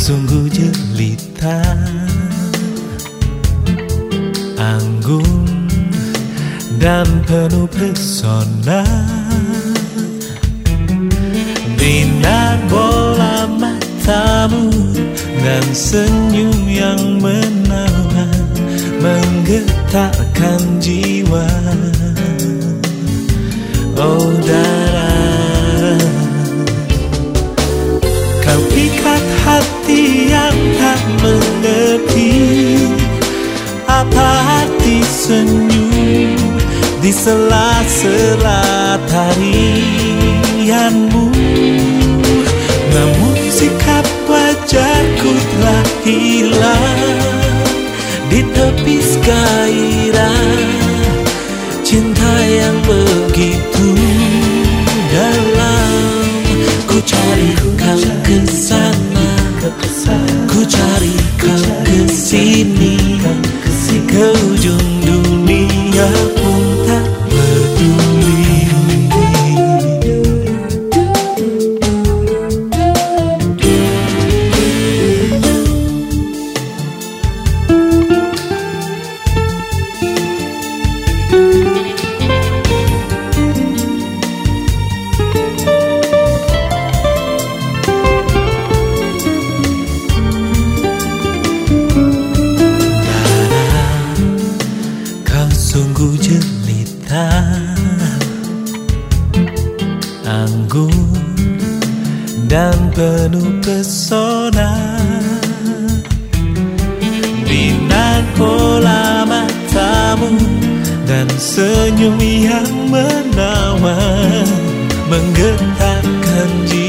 sungguh jelita, anggun dan penuh pesona. Binar bola matamu dan senyum yang menawan menggetarkan jiwa. Oh darah, kau pikat hati yang tak mengerti apa arti senyum di sela-sela tarianmu. Namun sikap wajarku telah hilang di tepis gairah cinta yang begitu dalam. Ku cari kau ke sana, ku cari kau ke sini, ke ujung dunia pun tak peduli. Sungguh jelita, anggun dan penuh pesona. Binar bola matamu dan senyum yang menawan menggetarkan jiwa.